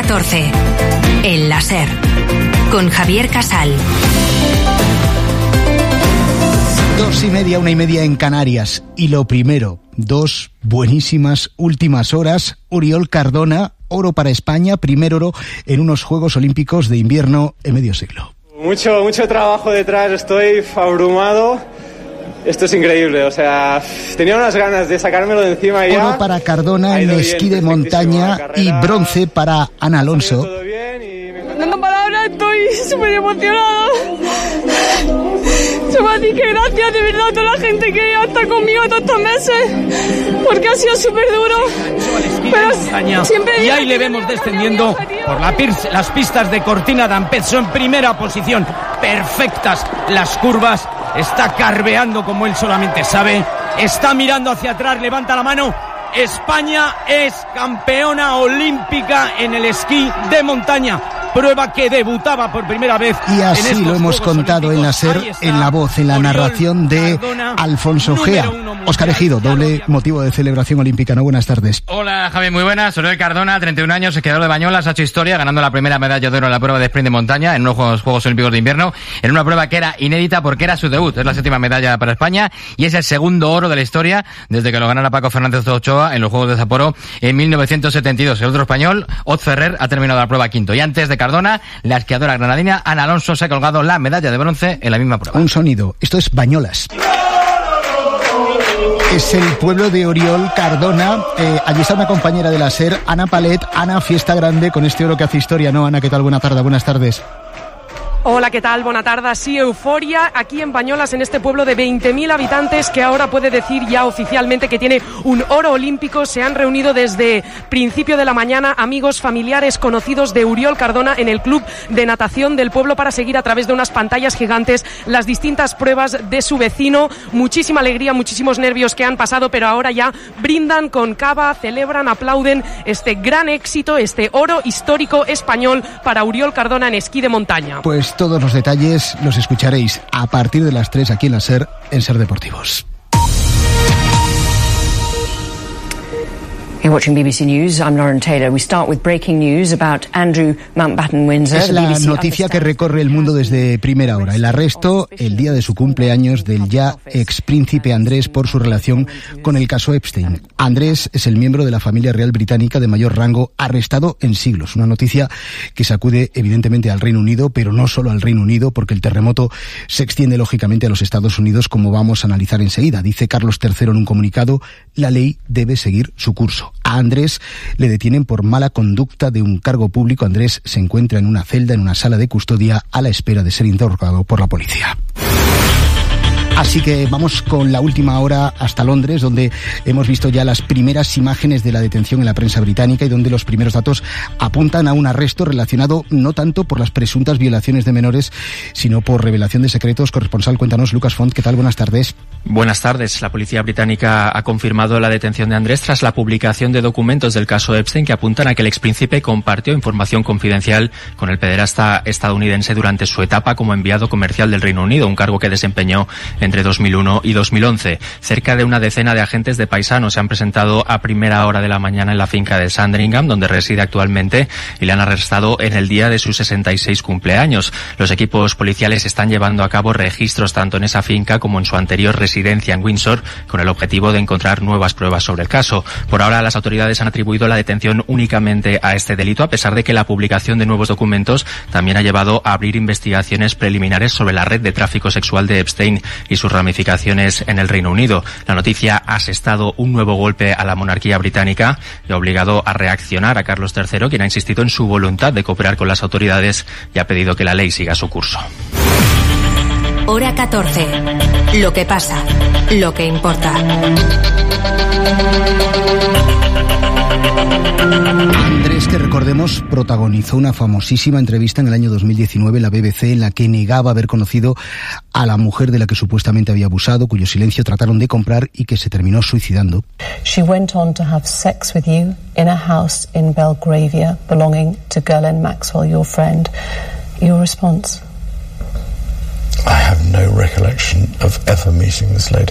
14. El láser. Con Javier Casal. 2:30, 1:30 en Canarias. Y lo primero, 2 buenísimas últimas horas. Oriol Cardona, oro para España, primer oro en unos Juegos Olímpicos de Invierno en medio siglo. Mucho trabajo detrás, estoy abrumado. Esto es increíble, o sea, tenía unas ganas de sacármelo de encima ya. Oro para Cardona en esquí de montaña y bronce para Ana Alonso. No tengo palabras, estoy súper emocionada. Así que gracias de verdad a toda la gente que ha estado conmigo todos estos meses, porque ha sido súper duro. Pero siempre y ahí le vemos descendiendo por las pistas de Cortina d'Ampezzo en primera posición. Perfectas las curvas. Está carveando como él solamente sabe. Está mirando hacia atrás, levanta la mano. España es campeona olímpica en el esquí de montaña. Prueba que debutaba por primera vez. Y así lo hemos contado en la SER, en la voz, en la narración de Alfonso Gea. Óscar Ejido, doble motivo de celebración olímpica. No, buenas tardes. Hola, Javi, muy buenas. Oriol Cardona, 31 años, creador de Bañolas, ha hecho historia ganando la primera medalla de oro en la prueba de sprint de montaña en unos Juegos Olímpicos de Invierno, en una prueba que era inédita porque era su debut. Es la 7ª medalla para España y es el segundo oro de la historia desde que lo ganara Paco Fernández Ochoa en los Juegos de Sapporo en 1972. El otro español, Ot Ferrer, ha terminado la prueba quinto. Y antes de Cardona, la esquiadora granadina Ana Alonso se ha colgado la medalla de bronce en la misma prueba. Un sonido. Esto es Bañolas. Es el pueblo de Oriol Cardona. Allí está una compañera de la SER, Ana Palet. Ana, fiesta grande con este oro que hace historia, ¿no? Ana, ¿qué tal? Buenas tardes. Hola, ¿qué tal? Buena tarde. Sí, euforia aquí en Bañolas, en este pueblo de 20.000 habitantes que ahora puede decir ya oficialmente que tiene un oro olímpico. Se han reunido desde principio de la mañana amigos, familiares, conocidos de Oriol Cardona en el club de natación del pueblo para seguir a través de unas pantallas gigantes las distintas pruebas de su vecino. Muchísima alegría, muchísimos nervios que han pasado, pero ahora ya brindan con cava, celebran, aplauden este gran éxito, este oro histórico español para Oriol Cardona en esquí de montaña. Pues todos los detalles los escucharéis a partir de las 3 aquí en la SER, en SER Deportivos. You're watching BBC News. I'm Lauren Taylor. We start with breaking news about Andrew Mountbatten-Windsor. Es la noticia que recorre el mundo desde primera hora. El arresto, el día de su cumpleaños, del ya ex príncipe Andrés por su relación con el caso Epstein. Andrés es el miembro de la familia real británica de mayor rango arrestado en siglos. Una noticia que sacude evidentemente al Reino Unido, pero no solo al Reino Unido, porque el terremoto se extiende lógicamente a los Estados Unidos, como vamos a analizar enseguida. Dice Carlos III en un comunicado: la ley debe seguir su curso. A Andrés le detienen por mala conducta de un cargo público. Andrés se encuentra en una celda, en una sala de custodia, a la espera de ser interrogado por la policía. Así que vamos con la última hora hasta Londres, donde hemos visto ya las primeras imágenes de la detención en la prensa británica y donde los primeros datos apuntan a un arresto relacionado no tanto por las presuntas violaciones de menores, sino por revelación de secretos. Corresponsal, cuéntanos, Lucas Font, ¿qué tal? Buenas tardes. Buenas tardes. La policía británica ha confirmado la detención de Andrés tras la publicación de documentos del caso Epstein que apuntan a que el expríncipe compartió información confidencial con el pederasta estadounidense durante su etapa como enviado comercial del Reino Unido, un cargo que desempeñó entre 2001 y 2011. Cerca de una decena de agentes de paisanos se han presentado a primera hora de la mañana en la finca de Sandringham, donde reside actualmente, y le han arrestado en el día de su 66 cumpleaños. Los equipos policiales están llevando a cabo registros tanto en esa finca como en su anterior residencia en Windsor, con el objetivo de encontrar nuevas pruebas sobre el caso. Por ahora, las autoridades han atribuido la detención únicamente a este delito, a pesar de que la publicación de nuevos documentos también ha llevado a abrir investigaciones preliminares sobre la red de tráfico sexual de Epstein y sus ramificaciones en el Reino Unido. La noticia ha asestado un nuevo golpe a la monarquía británica y ha obligado a reaccionar a Carlos III, quien ha insistido en su voluntad de cooperar con las autoridades y ha pedido que la ley siga su curso. Hora 14. Lo que pasa, lo que importa. Andrés, que recordemos, protagonizó una famosísima entrevista en el año 2019 en la BBC en la que negaba haber conocido a la mujer de la que supuestamente había abusado, cuyo silencio trataron de comprar y que se terminó suicidando. She went on to have sex with you in a house in Belgravia belonging to Ghislaine Maxwell, your friend. Your response? I have no recollection of ever meeting this lady.